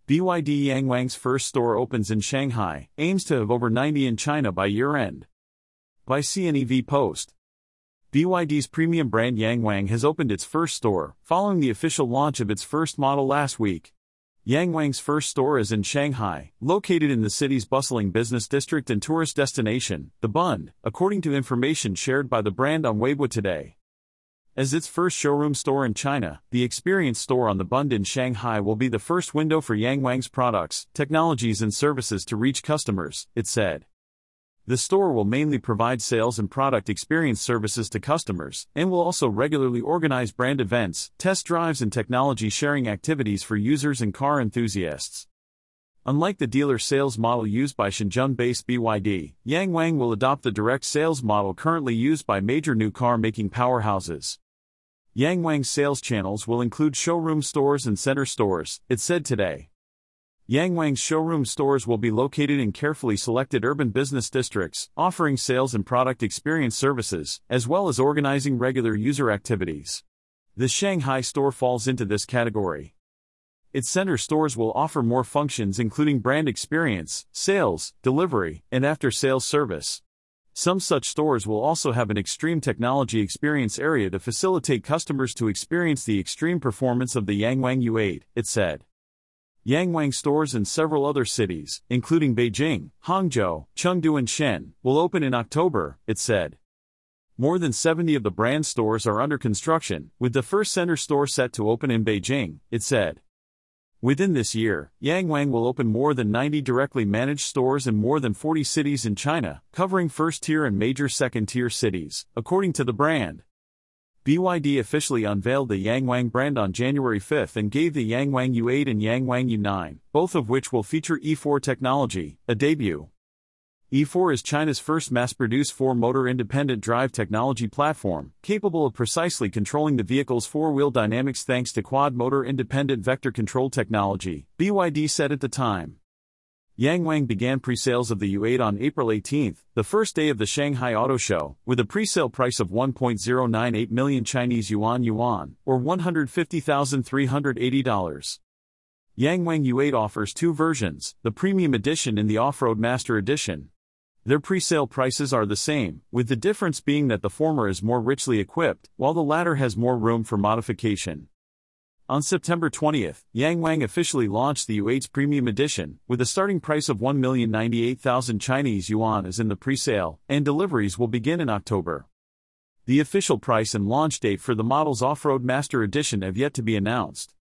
BYD Yangwang's first store opens in Shanghai, aims to have over 90 in China by year-end. By CNEV Post. BYD's premium brand Yangwang has opened its first store, following the official launch of its first model last week. Yangwang's first store is in Shanghai, located in the city's bustling business district and tourist destination, the Bund, according to information shared by the brand on Weibo today. As its first showroom store in China, the Experience Store on the Bund in Shanghai will be the first window for Yangwang's products, technologies and services to reach customers, it said. The store will mainly provide sales and product experience services to customers, and will also regularly organize brand events, test drives and technology sharing activities for users and car enthusiasts. Unlike the dealer sales model used by Shenzhen-based BYD, Yangwang will adopt the direct sales model currently used by major new car-making powerhouses. Yangwang's sales channels will include showroom stores and center stores, it said today. Yangwang's showroom stores will be located in carefully selected urban business districts, offering sales and product experience services, as well as organizing regular user activities. The Shanghai store falls into this category. Its center stores will offer more functions including brand experience, sales, delivery, and after-sales service. Some such stores will also have an extreme technology experience area to facilitate customers to experience the extreme performance of the Yangwang U8, it said. Yangwang stores in several other cities, including Beijing, Hangzhou, Chengdu and Shen, will open in October, it said. More than 70 of the brand stores are under construction, with the first center store set to open in Beijing, it said. Within this year, Yangwang will open more than 90 directly managed stores in more than 40 cities in China, covering first-tier and major second-tier cities, according to the brand. BYD officially unveiled the Yangwang brand on January 5 and gave the Yangwang U8 and Yangwang U9, both of which will feature E4 technology, a debut. E4 is China's first mass-produced four-motor independent drive technology platform, capable of precisely controlling the vehicle's four-wheel dynamics thanks to quad-motor independent vector control technology, BYD said at the time. Yangwang began pre-sales of the U8 on April 18, the first day of the Shanghai Auto Show, with a pre-sale price of 1.098 million Chinese yuan, or $150,380. Yangwang U8 offers two versions, the Premium Edition and the Off-Road Master Edition. Their pre-sale prices are the same, with the difference being that the former is more richly equipped, while the latter has more room for modification. On September 20, Yangwang officially launched the U8's Premium Edition, with a starting price of 1,098,000 Chinese yuan as in the pre-sale, and deliveries will begin in October. The official price and launch date for the model's Off-Road Master Edition have yet to be announced.